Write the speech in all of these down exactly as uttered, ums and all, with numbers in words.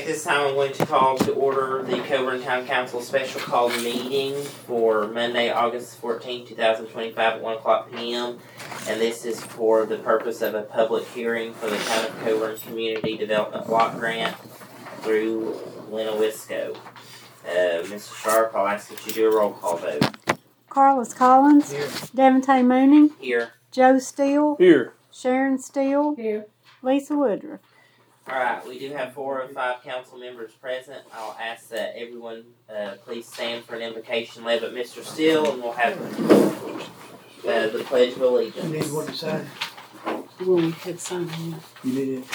at this time, I'm going to call to order the Coburn Town Council special call meeting for Monday, August fourteenth, two thousand twenty-five at one o'clock p m And this is for the purpose of a public hearing for the Town of Coburn Community Development Block Grant through Winnewisco. Uh, Mister Sharp, I'll ask that you do a roll call vote. Carlos Collins. Here. Devontae Mooney. Here. Joe Steele. Here. Sharon Steele. Here. Lisa Woodruff. Alright, we do have four of five council members present. I'll ask that everyone uh, please stand for an invocation led by Mister Steele, and we'll have uh, the Pledge of Allegiance. You need one to sign? We had something. You need it?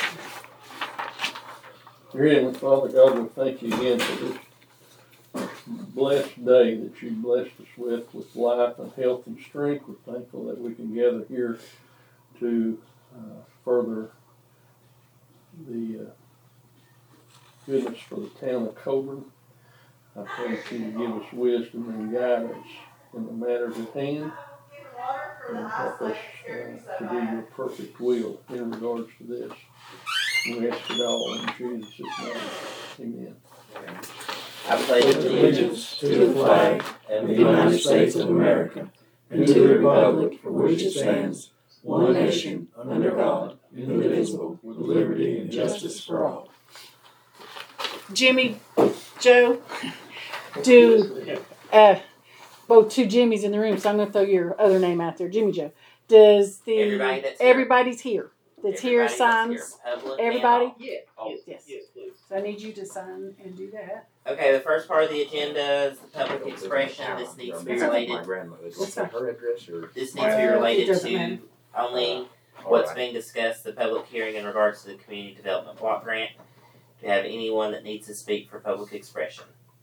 Dear Heavenly Father, God, we thank you again for this blessed day that you blessed us with, with life and health and strength. We're thankful that we can gather here to uh, further the uh, goodness for the town of Coburn. I pray that you will give us wisdom and guidance in the matters at hand, and help us uh, to do your perfect will in regards to this. We ask it all in Jesus' name. Amen. I pledge allegiance to the flag of the United States of America and to the republic for which it stands, one nation, under God, indivisible, with liberty and justice for all. Jimmy, Joe, do, uh, both two Jimmys in the room, so I'm going to throw your other name out there. Jimmy Joe. Does the, Everybody that's here. everybody's here. That's here Everybody signs. that's here, public and Everybody? all. Yeah. Yes, yes. Yes, please. So I need you to sign and do that. Okay, the first part of the agenda is the public expression. This needs to be related. My grandmother's. What's that? Her address or? This needs to be Well, it related doesn't to matter. only what's being discussed, the public hearing in regards to the community development block grant. Do you have anyone that needs to speak for public expression?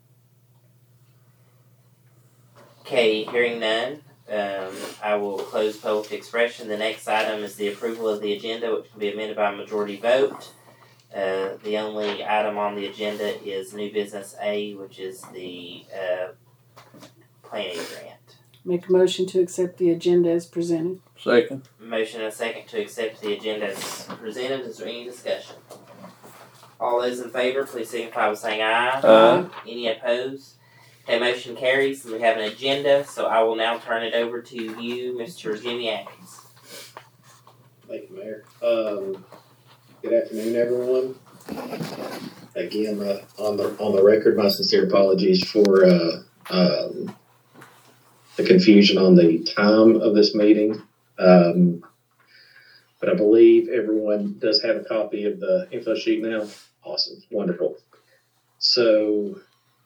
Okay, hearing none, um, I will close public expression. The next item is the approval of the agenda, which can be amended by a majority vote. Uh, the only item on the agenda is new business A, which is the uh, planning grant. Make a motion to accept the agenda as presented. Second. Motion and a second to accept the agenda as presented. Is there any discussion? All those in favor, please signify by saying aye. Aye. Any opposed? Okay, motion carries. We have an agenda, so I will now turn it over to you, Mister Jimmy Atkins. Thank you, Mayor. Um, good afternoon, everyone. Again, uh, on the on the record, my sincere apologies for uh, um, the confusion on the time of this meeting. Um, but I believe everyone does have a copy of the info sheet now. Awesome, wonderful. So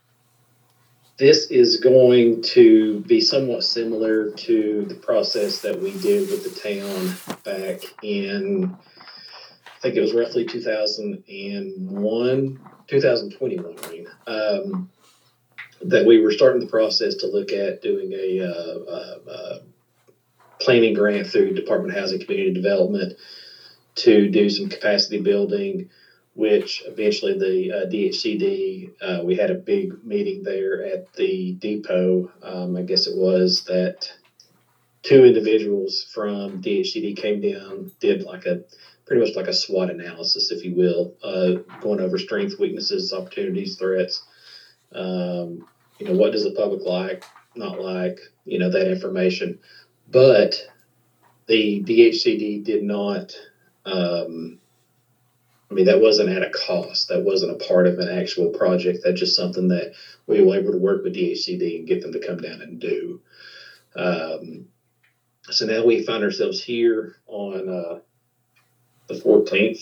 this is going to be somewhat similar to the process that we did with the town back in, I think it was roughly two thousand one, two thousand twenty-one, I mean, um, that we were starting the process to look at doing a uh, uh, uh, planning grant through Department of Housing Community Development to do some capacity building, which eventually the uh, D H C D, uh, we had a big meeting there at the depot. Um, I guess it was that two individuals from D H C D came down, did like a pretty much like a SWOT analysis, if you will, uh, going over strengths, weaknesses, opportunities, threats. Um, you know, what does the public like, not like, you know, that information. But the D H C D did not, um, I mean, that wasn't at a cost. That wasn't a part of an actual project. That's just something that we were able to work with D H C D and get them to come down and do. Um, so now we find ourselves here on uh, the fourteenth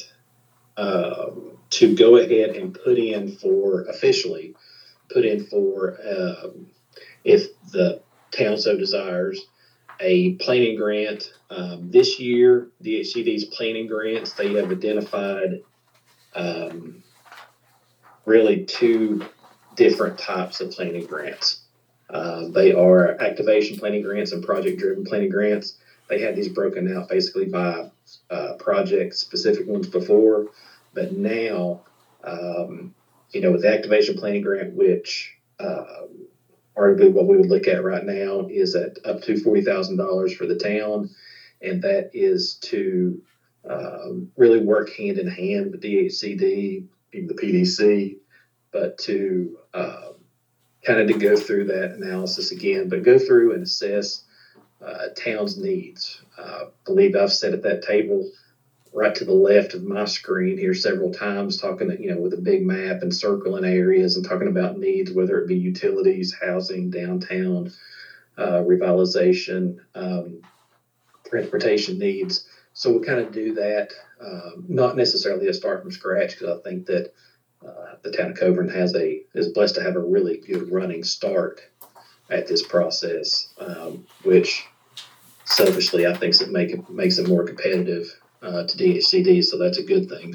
um, to go ahead and put in for, officially, put in for, um, if the town so desires, a planning grant. Um, this year, D H C D's planning grants, they have identified um, really two different types of planning grants. Uh, they are activation planning grants and project-driven planning grants. They had these broken out basically by uh, project, specific ones before, but now, um, you know, with the activation planning grant, which um, arguably what we would look at right now is at up to forty thousand dollars for the town, and that is to um, really work hand in hand with D H C D even the P D C, but to um, kind of to go through that analysis again, but go through and assess uh, town's needs. I uh, believe I've sat at that table right to the left of my screen here several times, talking, you know, with a big map and circling areas and talking about needs, whether it be utilities, housing, downtown, uh, revitalization, um, transportation needs. So we'll kind of do that, um, not necessarily a start from scratch, because I think that uh, the town of Coburn has a is blessed to have a really good running start at this process, um, which selfishly I think it make it makes it more competitive uh, to D H C D. So that's a good thing.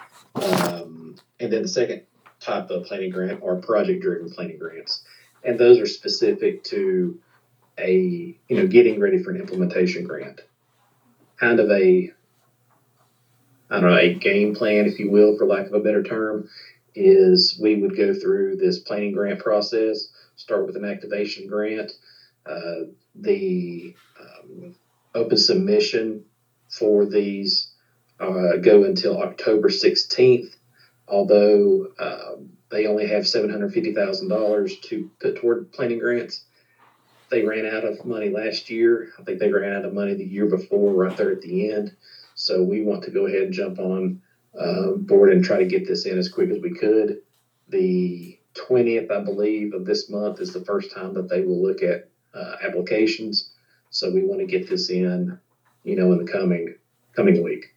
Um, and then the second type of planning grant are project-driven planning grants, and those are specific to a you know getting ready for an implementation grant. Kind of a, I don't know, a game plan, if you will, for lack of a better term, is we would go through this planning grant process, start with an activation grant. Uh, the um, open submission for these uh, go until October sixteenth, although uh, they only have seven hundred fifty thousand dollars to put toward planning grants. They ran out of money last year. I think they ran out of money the year before, right there at the end. So we want to go ahead and jump on uh, board and try to get this in as quick as we could. The twentieth, I believe, of this month is the first time that they will look at uh, applications. So we want to get this in, you know, in the coming coming week.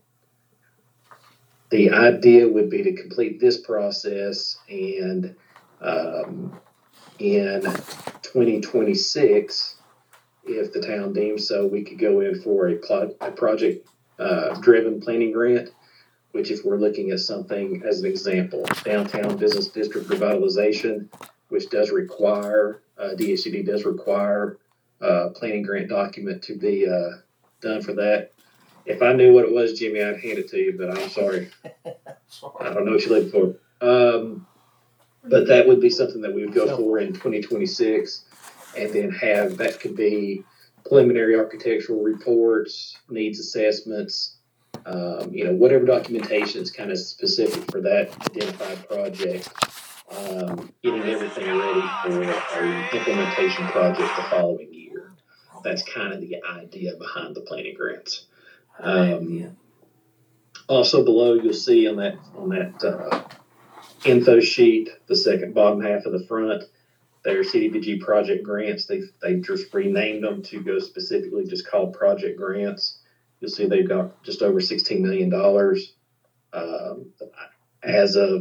The idea would be to complete this process, and um, in twenty twenty-six, if the town deems so, we could go in for a, plot, a project uh, driven planning grant, which, if we're looking at something as an example, downtown business district revitalization, which does require, uh, D H C D does require a planning grant document to be uh, done for that. If I knew what it was, Jimmy, I'd hand it to you, but I'm sorry. I don't know what you're looking for. Um, But that would be something that we would go for in twenty twenty-six, and then have, that could be preliminary architectural reports, needs assessments, um, you know, whatever documentation is kind of specific for that identified project, um, getting everything ready for an implementation project the following year. That's kind of the idea behind the planning grants. Um, also below, you'll see on that, on that, uh, info sheet, the second bottom half of the front, they're C D B G project grants. They they just renamed them to go specifically just called project grants. You'll see they've got just over sixteen million dollars um, as of,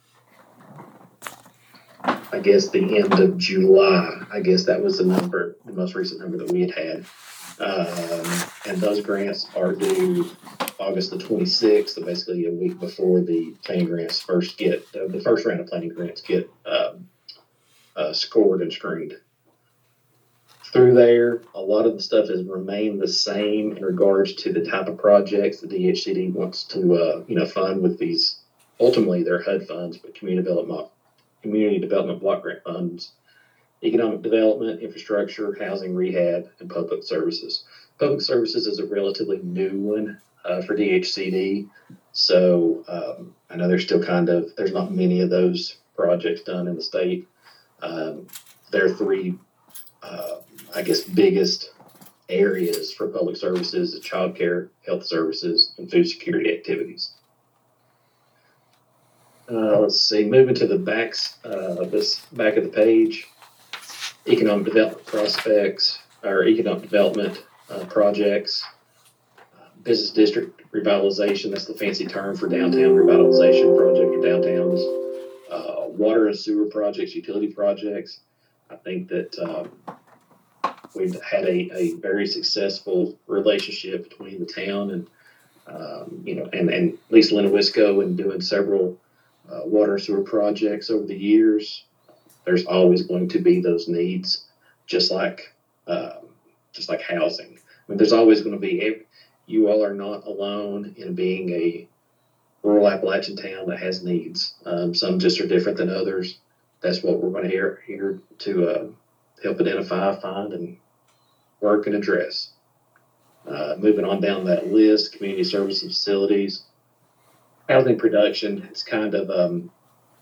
I guess, the end of July. I guess that was the number, the most recent number that we had had. Um, and those grants are due August the twenty-sixth, so basically a week before the planning grants first get, uh, the first round of planning grants get um, uh, scored and screened. Through there, a lot of the stuff has remained the same in regards to the type of projects the D H C D wants to, uh, you know, fund with these. Ultimately, they're H U D funds, but community development, community development block grant funds, economic development, infrastructure, housing, rehab, and public services. Public services is a relatively new one uh, for D H C D. So um, I know there's still kind of, there's not many of those projects done in the state. Um, there are three, uh, I guess, biggest areas for public services: child care, health services, and food security activities. Uh, let's see, moving to the backs uh, of this back of the page, economic development prospects or economic development uh, projects, uh, business district revitalization, that's the fancy term for downtown revitalization project or downtowns, uh, water and sewer projects, utility projects. I think that um, we've had a, a very successful relationship between the town and, um, you know, and, and Lisa Lenowisco and doing several uh, water and sewer projects over the years. There's always going to be those needs, just like um, just like housing. I mean, there's always going to be. You all are not alone in being a rural Appalachian town that has needs. Um, some just are different than others. That's what we're going to hear here to uh, help identify, find, and work and address. Uh, moving on down that list, community services facilities. housing production is kind of um,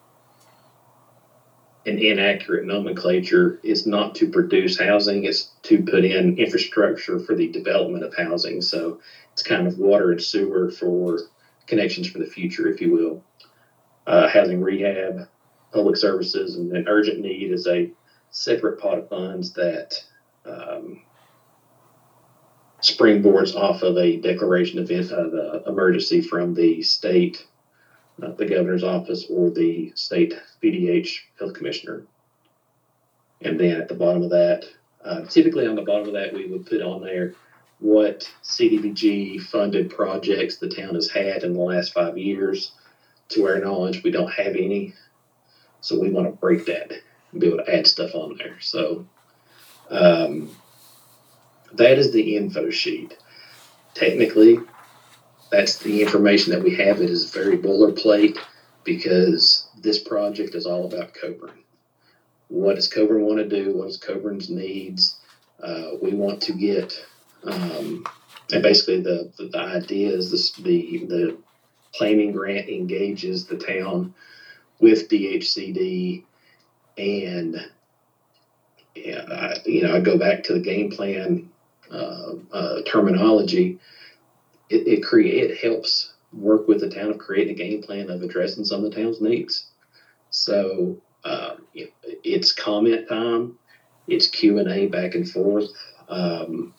an inaccurate nomenclature. Is not to produce housing, it's to put in infrastructure for the development of housing. So it's kind of water and sewer for connections for the future, if you will. Uh, housing rehab, public services, and an urgent need is a separate pot of funds that um, springboards off of a declaration of uh, emergency from the state, uh, the governor's office, or the state P D H health commissioner. And then at the bottom of that, uh, typically on the bottom of that, we would put on there what C D B G funded projects the town has had in the last five years. To our knowledge, we don't have any. So we want to break that and be able to add stuff on there. So um, that is the info sheet. Technically, that's the information that we have. It is very boilerplate because this project is all about Coburn. What does Coburn want to do? What is Coburn's needs? Uh, we want to get, um, and basically the, the, the idea is this, the, the planning grant engages the town with D H C D, and yeah, I, you know, I go back to the game plan uh, uh, terminology. It it create it helps work with the town of creating a game plan of addressing some of the town's needs. So um, it, it's comment time, it's Q and A back and forth. Um,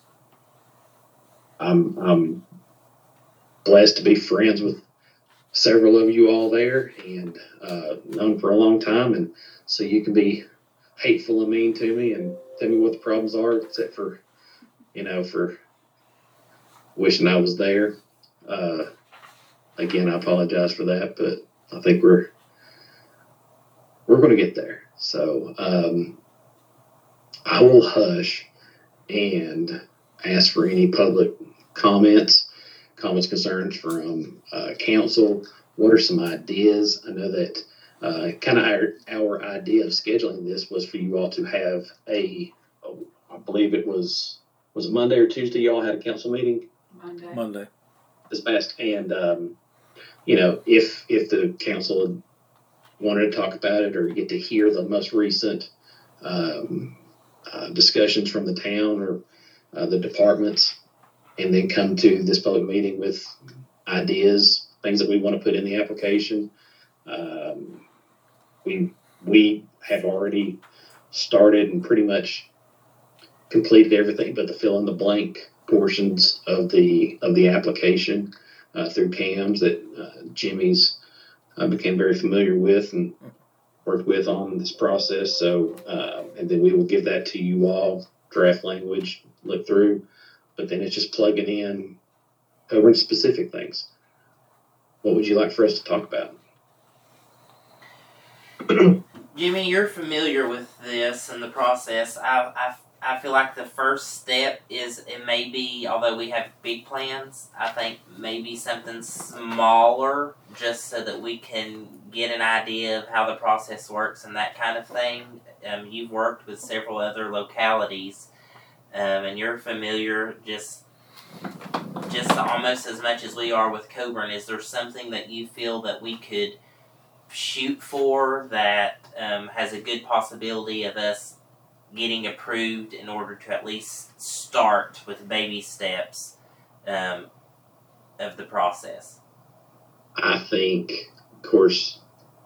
I'm I'm blessed to be friends with several of you all there, and uh, known for a long time, and so you can be hateful and mean to me and tell me what the problems are, except for, you know, for wishing I was there. Uh, again, I apologize for that, but I think we're we're going to get there. So um, I will hush and ask for any public comments. Comments, concerns from uh, council. What are some ideas? I know that uh, kind of our, our idea of scheduling this was for you all to have a, oh, I believe it was, was it Monday or Tuesday y'all had a council meeting? Monday. Monday. This past, and um, you know, if if the council had wanted to talk about it or get to hear the most recent um, uh, discussions from the town or uh, the departments, and then come to this public meeting with ideas, things that we want to put in the application. Um, we we have already started and pretty much completed everything but the fill in the blank portions of the of the application uh, through C A Ms that uh, Jimmy's uh, became very familiar with and worked with on this process. So uh, and then we will give that to you all, draft language, look through. But then it's just plugging in Coburn specific things. What would you like for us to talk about? Jimmy, you're familiar with this and the process. I, I, I feel like the first step is it may be, although we have big plans, I think maybe something smaller just so that we can get an idea of how the process works and that kind of thing. Um, you've worked with several other localities. Um, and you're familiar just just almost as much as we are with Coburn. Is there something that you feel that we could shoot for that um, has a good possibility of us getting approved in order to at least start with baby steps um, of the process? I think, of course,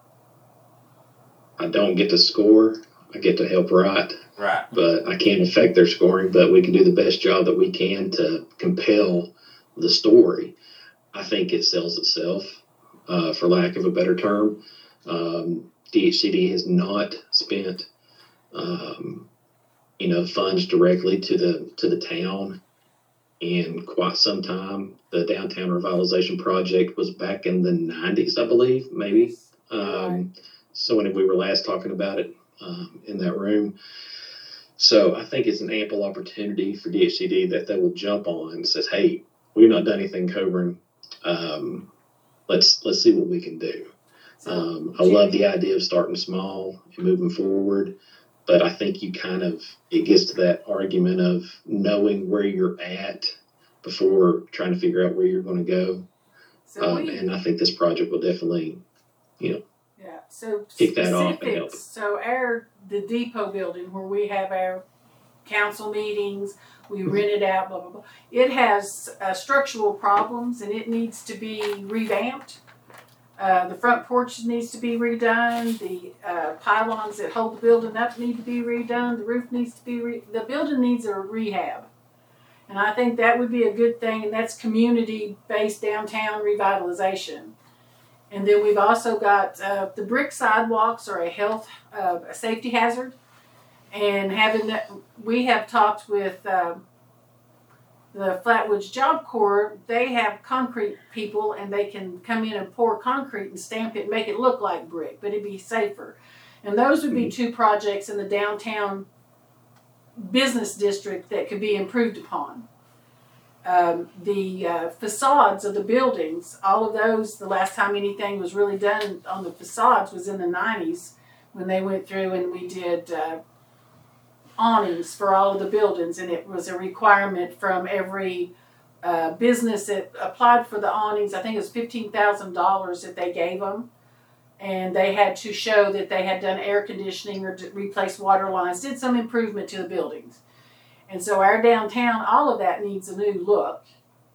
I don't get to score. I get to help write. Right. But I can't affect their scoring, but we can do the best job that we can to compel the story. I think it sells itself, uh, for lack of a better term. Um, D H C D has not spent, um, you know, funds directly to the to the town in quite some time. The downtown revitalization project was back in the nineties, I believe, maybe. Um, so when we were last talking about it um, in that room. So I think it's an ample opportunity for D H C D that they will jump on and says, "Hey, we've not done anything, Coburn. Um, let's let's see what we can do." Um, I love the idea of starting small and moving forward, but I think you kind of it gets to that argument of knowing where you're at before trying to figure out where you're going to go. So Um, we, and I think this project will definitely, yeah, so kick that off and help. specifics, so our, the depot building where we have our council meetings, we rent it out, blah, blah, blah. It has uh, structural problems and it needs to be revamped. Uh, the front porch needs to be redone. The uh, pylons that hold the building up need to be redone. The roof needs to be re- the building needs a rehab, and I think that would be a good thing. And that's community-based downtown revitalization. And then we've also got uh, the brick sidewalks are a health, uh, a safety hazard, and having that, we have talked with. Uh, The Flatwoods Job Corps, they have concrete people and they can come in and pour concrete and stamp it and make it look like brick, but it'd be safer. And those would be two projects in the downtown business district that could be improved upon. Um, the uh, facades of the buildings, all of those, the last time anything was really done on the facades was in the nineties when they went through and we did uh, awnings for all of the buildings, and it was a requirement from every uh, business that applied for the awnings. I think it was fifteen thousand dollars that they gave them, and they had to show that they had done air conditioning or replaced water lines, did some improvement to the buildings. And so our downtown, all of that needs a new look.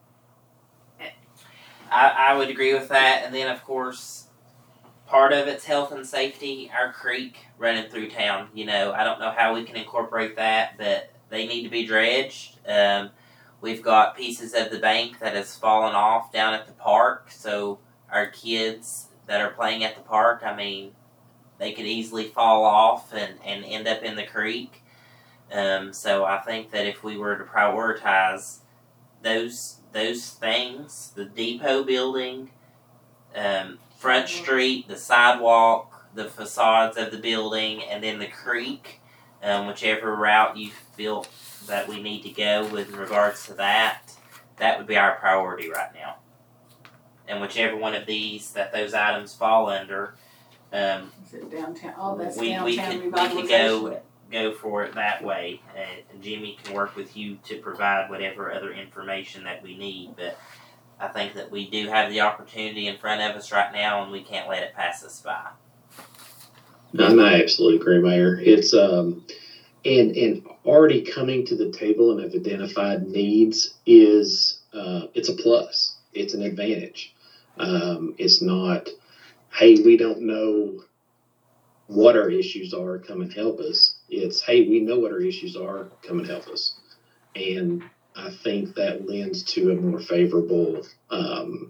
I, I would agree with that, and then of course, part of it's health and safety. Our creek running through town, you know, I don't know how we can incorporate that, but they need to be dredged. Um, we've got pieces of the bank that has fallen off down at the park, so our kids that are playing at the park, I mean, they could easily fall off and, and end up in the creek. Um, so I think that if we were to prioritize those those things, the depot building, um, Front Street, the sidewalk, the facades of the building, and then the creek, um, whichever route you feel that we need to go with regards to that, that would be our priority right now. And whichever one of these that those items fall under, um, Is it downtown? All that's we, downtown we can we revitalization. can go go for it that way. And Jimmy can work with you to provide whatever other information that we need, but I think that we do have the opportunity in front of us right now, and we can't let it pass us by. And I absolutely agree, Mayor. It's um, and and already coming to the table and have identified needs is uh, it's a plus. It's an advantage. Um, it's not, hey, we don't know what our issues are. Come and help us. It's, hey, we know what our issues are. Come and help us. And I think that lends to a more favorable, um,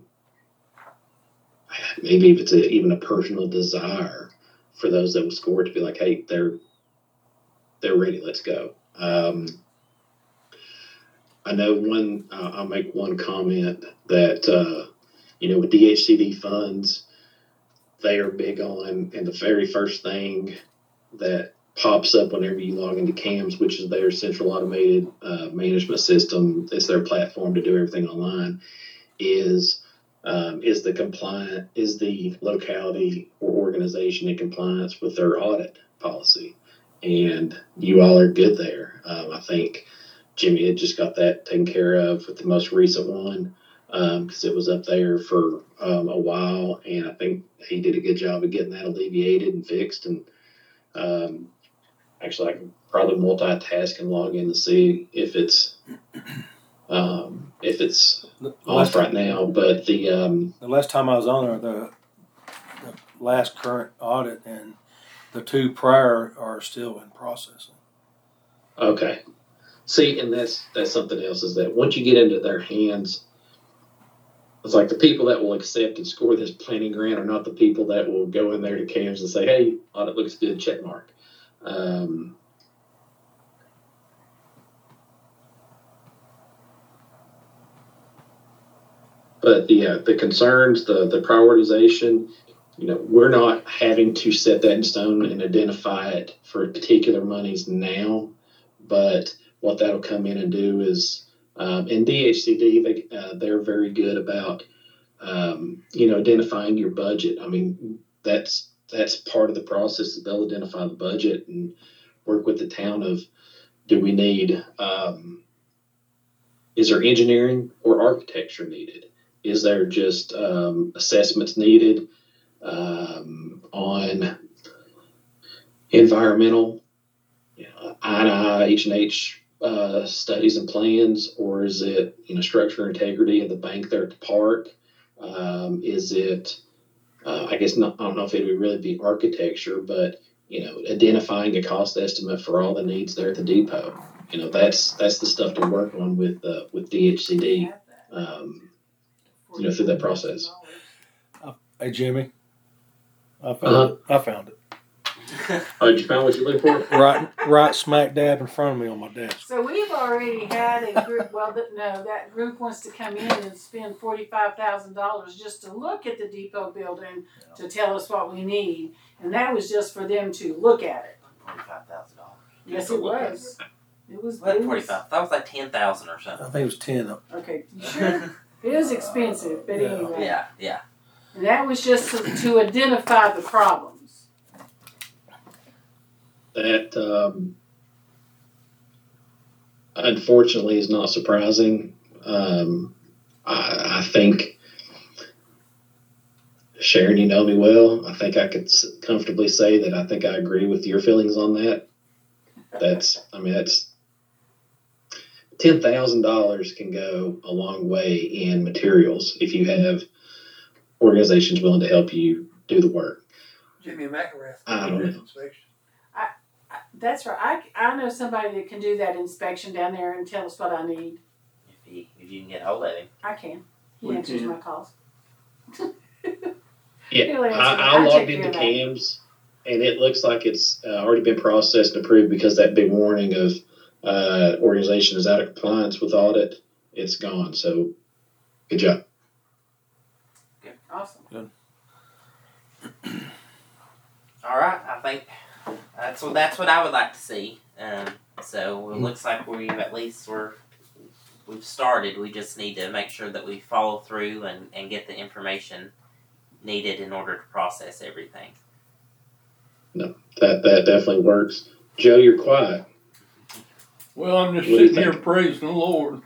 maybe if it's a, even a personal desire for those that will score to be like, hey, they're they're ready, let's go. Um, I know one, uh, I'll make one comment that, uh, you know, with D H C D funds, they are big on, and the very first thing that pops up whenever you log into C A M S, which is their central automated uh, management system, it's their platform to do everything online, is um, is the compliant, is the locality or organization in compliance with their audit policy. And you all are good there. Um, I think Jimmy had just got that taken care of with the most recent one because um, it was up there for um, a while, and I think he did a good job of getting that alleviated and fixed. And um, actually, I can probably multitask and log in to see if it's um, if it's The off last, right now. But the um, the last time I was on there, the, the last current audit and the two prior are still in processing. okay, see, and that's that's something else is that once you get into their hands, it's like the people that will accept and score this planning grant are not the people that will go in there to C A M S and say, hey, audit looks good, check mark. Um, but the uh, the concerns, the the prioritization, you know, we're not having to set that in stone and identify it for particular monies now, but what that'll come in and do is, um, and D H C D, they, uh, they're very good about, um, you know, identifying your budget. I mean, that's, that's part of the process. They'll identify the budget and work with the town of, do we need, um, is there engineering or architecture needed? Is there just um, assessments needed um, on environmental, you know, I and I, H and H uh, studies and plans, or is it, you know, structure integrity of the bank there at the park? Um, is it, uh, I guess not, I don't know if it would really be architecture, but, you know, identifying a cost estimate for all the needs there at the depot. You know, that's that's the stuff to work on with uh, with D H C D, um, you know, through that process. Hey, Jimmy. I found Uh-huh. it. I found it. Oh, did you find what you're looking for? Right, right smack dab in front of me on my desk. So we've already had a group, well, th- no, that group wants to come in and spend forty-five thousand dollars just to look at the depot building to tell us what we need. And that was just for them to look at it. Forty-five thousand dollars. Yes, it was. It was, What it was, forty-five? That was like ten thousand or I something. think it was ten of them. okay, you sure? It was expensive, but Yeah. anyway. Yeah, yeah. And that was just to, to identify the problems. That um, unfortunately is not surprising. Um, I, I think, Sharon, you know me well. I think I could s- comfortably say that I think I agree with your feelings on that. That's, I mean, that's ten thousand dollars can go a long way in materials if you have organizations willing to help you do the work. Jimmy McElrath. I don't know. Inspection. That's right. I, I know somebody that can do that inspection down there and tell us what I need. If you, if you can get hold of him. I can. He We answers can. my calls. Yeah, He'll answer I, that. I I'll logged take into care of that. CAMS, and it looks like it's uh, already been processed and approved because that big warning of uh, organization is out of compliance with audit, it's gone. So, good job. Awesome. All right, I think that's what that's what I would like to see. Um, so it looks like we've at least we're we've started. We just need to make sure that we follow through and, and get the information needed in order to process everything. That that definitely works. Joe, you're quiet. Well, I'm just What do you sitting here think? praising the Lord.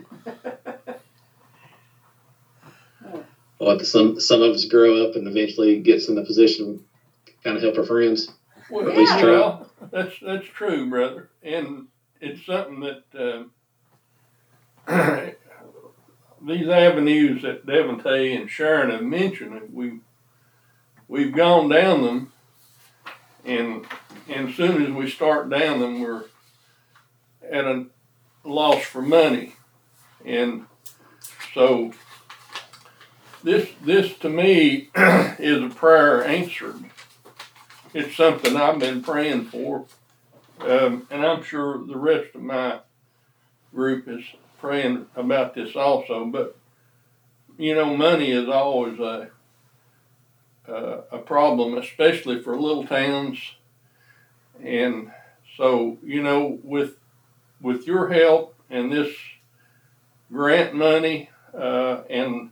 Well, some some of us grow up and eventually gets in the position to kind of help our friends. Well, At least Yeah. try. well, that's that's true, brother, and it's something that um, these avenues that Devontae and Sharon have mentioned, we we've gone down them, and and as soon as we start down them, we're at a loss for money, and so this this to me is a prayer answered. It's something I've been praying for, um, and I'm sure the rest of my group is praying about this also. But you know, money is always a uh, a problem, especially for little towns. And so, you know, with with your help and this grant money, uh, and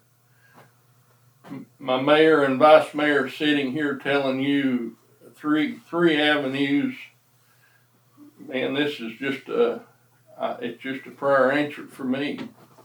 my mayor and vice mayor sitting here telling you three three avenues, man, this is just a uh, it's just a prayer answered for me.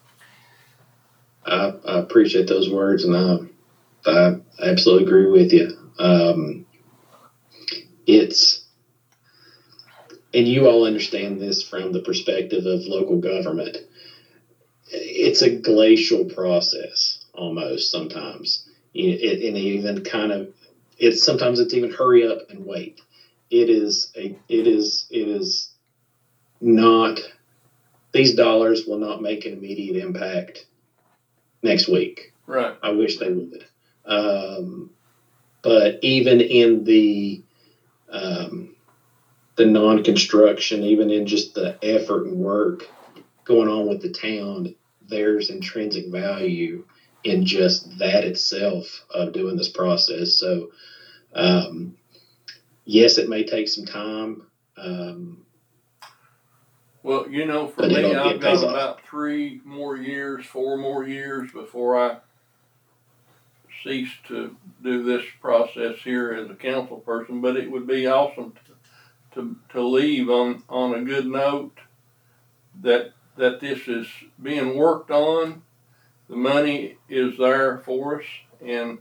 I, I appreciate those words, and I, I absolutely agree with you. Um, it's, and you all understand this from the perspective of local government. It's a glacial process almost sometimes. It, and even kind of, it's sometimes it's even hurry up and wait. It is a, it is, it is not, these dollars will not make an immediate impact next week. Right. I wish they would. Um, but even in the um, the non-construction, even in just the effort and work going on with the town, there's intrinsic value in just that itself of doing this process. So, um, yes, it may take some time. Um, Well, you know, for But me, it'll- I've it got pays off. about three more years, four more years before I cease to do this process here as a council person. But it would be awesome to to, to leave on, on a good note that that this is being worked on, the money is there for us, and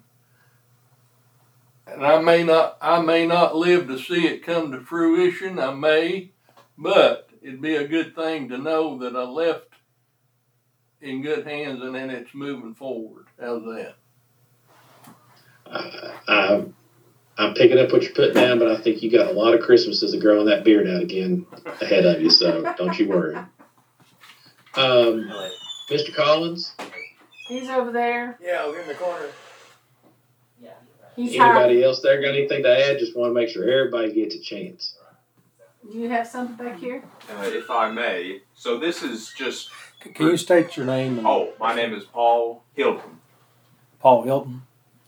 and I may not, I may not live to see it come to fruition. I may, but it'd be a good thing to know that I left in good hands, and then it's moving forward. How's that? Uh, I'm, I'm picking up what you're putting down, but I think you got a lot of Christmases of growing that beard out again ahead of you, so don't you worry. Um, Mister Collins, He's over there. Yeah, over in the corner. Yeah. He's hiding. anybody else there got anything to add? Just want to make sure everybody gets a chance. You have something back here? Uh, if I may, so this is just, Can you state your name? And oh, my name is Paul Hilton. Paul Hilton.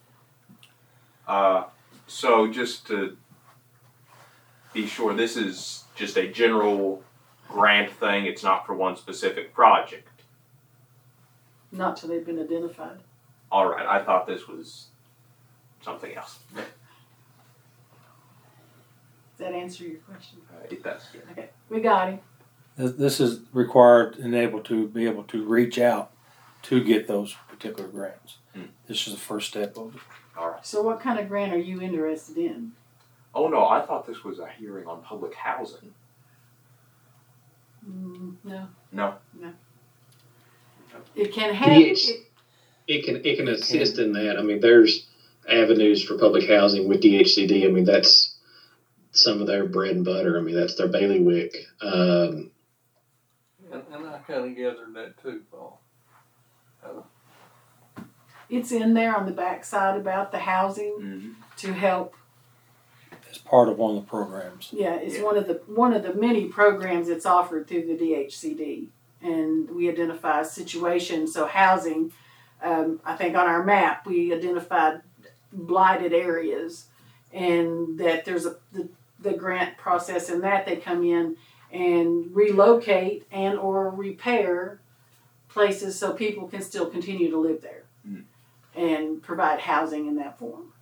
Uh, so just to be sure, this is just a general grant thing. It's not for one specific project. Not till they've been identified. All right, I thought this was something else. Does that answer your question? Uh, it does. Yeah. Okay, we got him. This, this is required and able to be able to reach out to get those particular grants. Hmm. This is the first step of it. All right. So what kind of grant are you interested in? Oh no, I thought this was a hearing on public housing. Mm, no. No. It can have. Yes. It, It can it can assist in that. I mean, there's avenues for public housing with D H C D. I mean, that's some of their bread and butter. I mean, that's their bailiwick. Um, And, and I kind of gathered that too, Paul. it's in there on the backside about the housing Mm-hmm. to help. It's part of one of the programs. Yeah, it's Yeah. one of the one of the many programs that's offered through the D H C D, and we identify situations. So housing, um, I think on our map we identified blighted areas, and that there's a the, the grant process in that they come in and relocate and or repair places so people can still continue to live there, Mm. and provide housing in that form.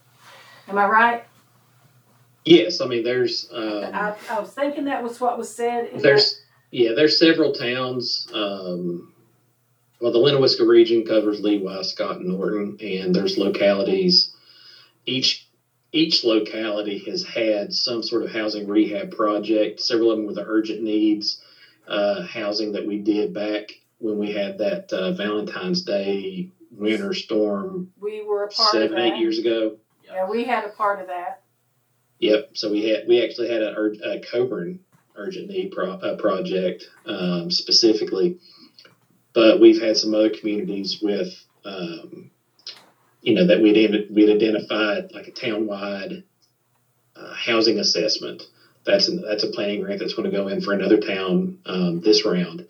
Am I right? yes, I mean, there's um, I, I was thinking that was what was said. in that- there's yeah, there's several towns. Um, well, the Lenawisca region covers Levi, Scott, and Norton, and there's localities. Each each locality has had some sort of housing rehab project. Several of them were the urgent needs uh, housing that we did back when we had that uh, Valentine's Day winter storm we were a part seven of that. eight years ago. Yeah, we had a part of that. Yep. So we had we actually had a, ur- a Coburn urgent need pro, uh, project um, specifically, but we've had some other communities with, um, you know, that we'd we'd identified like a townwide uh, housing assessment. That's an, that's a planning grant that's going to go in for another town um, this round.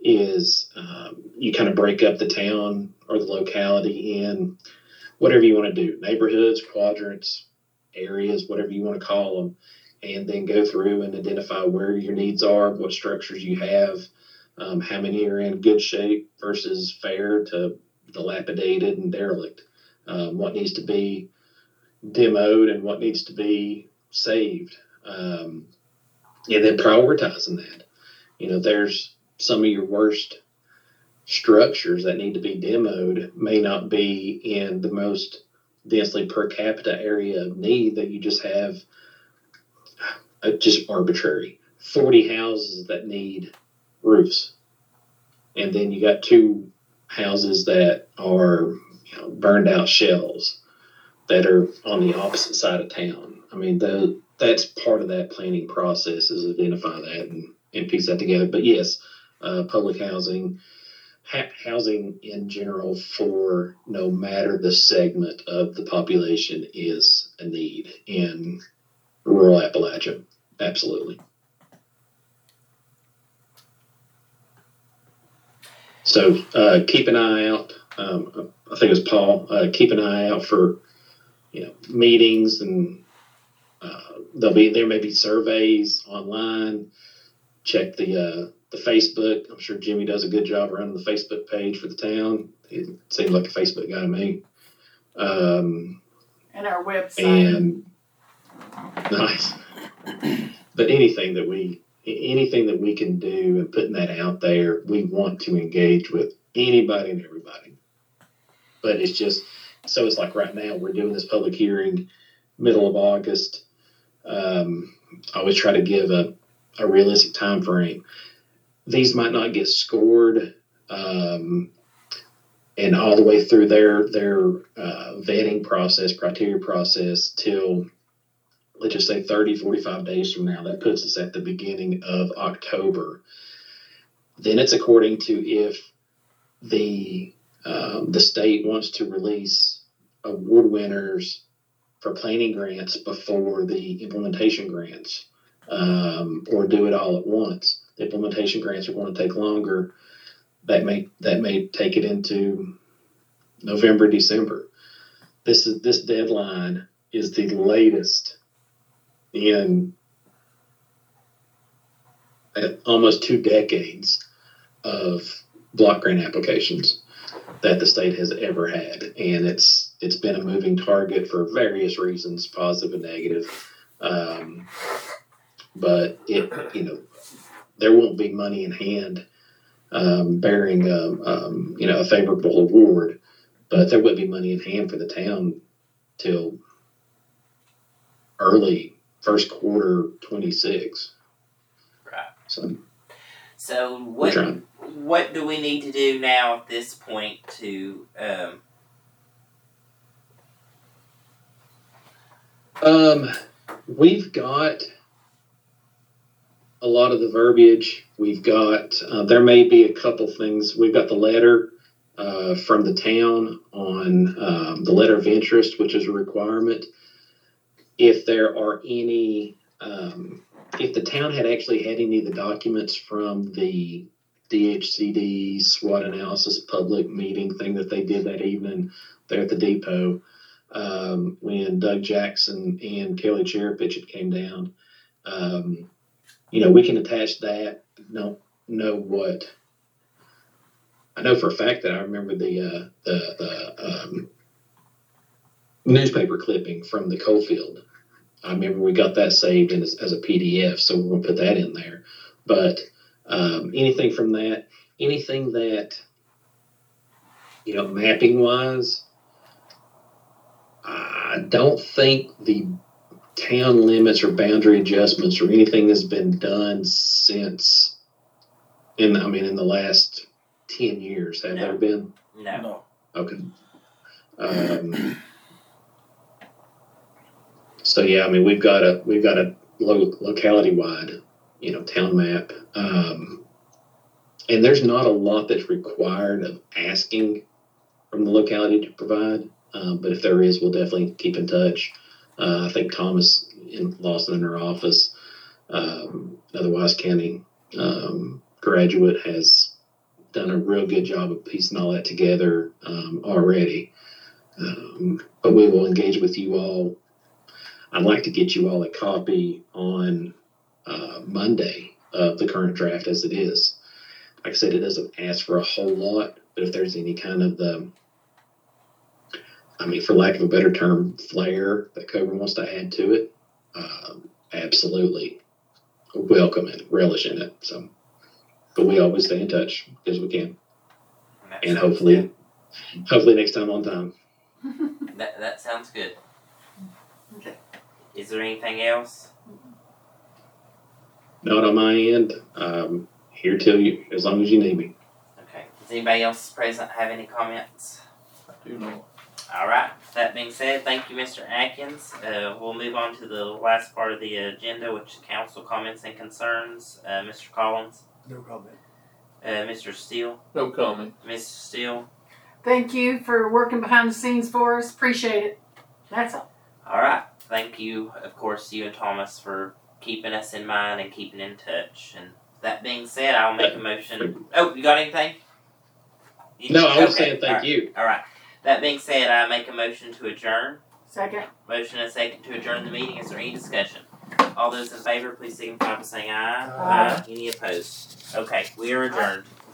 Is um, you kind of break up the town or the locality in whatever you want to do, neighborhoods, quadrants, areas, whatever you want to call them, and then go through and identify where your needs are, what structures you have, um, how many are in good shape versus fair to dilapidated and derelict, um, what needs to be demoed and what needs to be saved, um, and then prioritizing that. You know, there's some of your worst structures that need to be demoed may not be in the most densely per capita area of need, that you just have uh, just arbitrary forty houses that need roofs, and then you got two houses that are, you know, burned out shells that are on the opposite side of town. I mean, the, that's part of that planning process, is identify that and, and piece that together. But yes, uh, public housing, ha- housing in general for no matter the segment of the population is a need in rural Appalachia. Absolutely. So uh, keep an eye out. Um, I think it was Paul. Uh, keep an eye out for, you know, meetings, and uh, there'll be there may be surveys online. Check the uh, the Facebook. I'm sure Jimmy does a good job running the Facebook page for the town. He seems like a Facebook guy to me. Um, And our website. and nice. But anything that we anything that we can do and putting that out there, we want to engage with anybody and everybody. but it's just, so it's like right now, we're doing this public hearing, middle of August. Um, I always try to give a, a realistic time frame. These might not get scored, um, and all the way through their, their, uh, vetting process, criteria process till, let's just say thirty, forty-five days from now. That puts us at the beginning of October. Then it's according to if the um, the state wants to release award winners for planning grants before the implementation grants, um, or do it all at once. The implementation grants are going to take longer. That may that may take it into November, December. This is this deadline is the latest in almost two decades of block grant applications that the state has ever had, and it's it's been a moving target for various reasons, positive and negative. Um, but it, you know, there won't be money in hand um, bearing a, um, you know, a favorable award, but there wouldn't be money in hand for the town till early first quarter twenty-six. Right. So, So we're what trying. what do we need to do now at this point to um Um, we've got a lot of the verbiage. We've got, uh, there may be a couple things. We've got the letter uh, from the town on um, the letter of interest, which is a requirement. If there are any, um, if the town had actually had any of the documents from the D H C D SWOT analysis public meeting thing that they did that evening there at the depot, um, when Doug Jackson and Kelly Cherapich had came down, um, you know, we can attach that. Don't know what. I know for a fact that I remember the uh, the, the um, newspaper clipping from the Coalfield. I remember we got that saved in as, as a P D F, so we're going to put that in there. But um, anything from that, anything that, you know, mapping wise, I don't think the town limits or boundary adjustments or anything has been done since, in I mean, in the last ten years. Have No. there been? no. No. Okay. Um, so yeah, I mean, we've got a we've got a lo- locality wide, you know, town map, um, and there's not a lot that's required of asking from the locality to provide. Um, but if there is, we'll definitely keep in touch. Uh, I think Thomas in Lawson in her office, um, another Wise County um, graduate, has done a real good job of piecing all that together um, already. Um, but we will engage with you all. I'd like to get you all a copy on uh, Monday of the current draft as it is. Like I said, it doesn't ask for a whole lot, but if there's any kind of the, I mean, for lack of a better term, flair that Coburn wants to add to it, um, absolutely welcome it, relish in it. So, but we always stay in touch as we can, That and sounds hopefully, good. hopefully next time on time. that that sounds good. Okay. Is there anything else? Not on my end. Um, here till you, as long as you need me. Okay. Does anybody else present have any comments? I do know. All right. That being said, thank you, Mister Atkins. Uh, we'll move on to the last part of the agenda, which is council comments and concerns. Uh, Mister Collins, No comment. uh, Mister Steele, No comment. Mister Steele. Thank you for working behind the scenes for us. Appreciate it. That's all. All right. Thank you, of course, you and Thomas for keeping us in mind and keeping in touch. And that being said, I'll make a motion. Oh, you got anything? You- No, I was okay, saying thank all right, you. All right. That being said, I make a motion to adjourn. Second. Motion and second to adjourn the meeting. Is there any discussion? All those in favor, please signify by saying aye. Aye. Any opposed? Okay, we are adjourned.